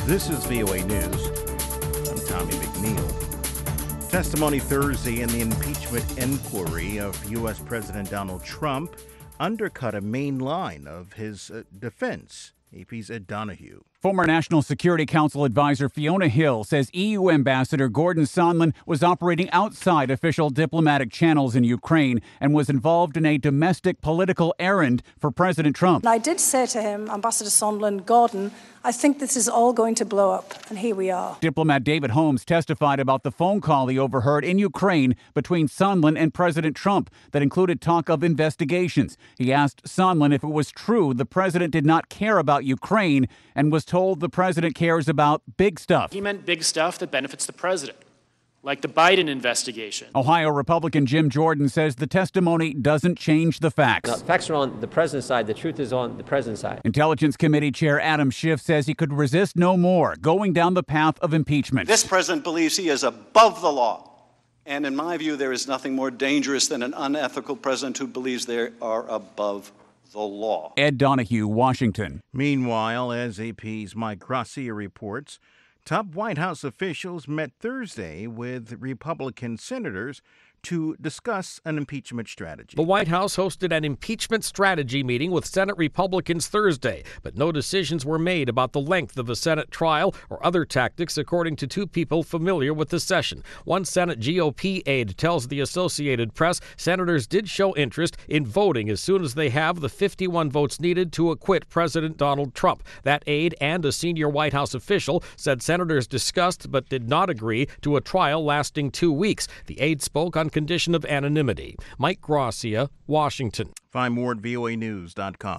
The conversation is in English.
This is VOA News. I'm Tommy McNeil. Testimony Thursday in the impeachment inquiry of U.S. President Donald Trump undercut a main line of his defense. AP's Ed Donahue. Former National Security Council advisor Fiona Hill says EU Ambassador Gordon Sondland was operating outside official diplomatic channels in Ukraine and was involved in a domestic political errand for President Trump. I did say to him, Ambassador Sondland, Gordon, I think this is all going to blow up, and here we are. Diplomat David Holmes testified about the phone call he overheard in Ukraine between Sondland and President Trump that included talk of investigations. He asked Sondland if it was true the president did not care about Ukraine and was told the president cares about big stuff. He meant big stuff that benefits the president, like the Biden investigation. Ohio Republican Jim Jordan says the testimony doesn't change the facts. No, the facts are on the president's side. The truth is on the president's side. Intelligence Committee Chair Adam Schiff says he could resist no more going down the path of impeachment. This president believes he is above the law. And in my view, there is nothing more dangerous than an unethical president who believes they are above the law. Ed Donahue, Washington. Meanwhile, as AP's Mike Gracia reports, top White House officials met Thursday with Republican senators to discuss an impeachment strategy. The White House hosted an impeachment strategy meeting with Senate Republicans Thursday, but no decisions were made about the length of a Senate trial or other tactics, according to two people familiar with the session. One Senate GOP aide tells the Associated Press senators did show interest in voting as soon as they have the 51 votes needed to acquit President Donald Trump. That aide and a senior White House official said senators discussed but did not agree to a trial lasting 2 weeks. The aide spoke on condition of anonymity. Mike Gracia, Washington. Find more at voanews.com.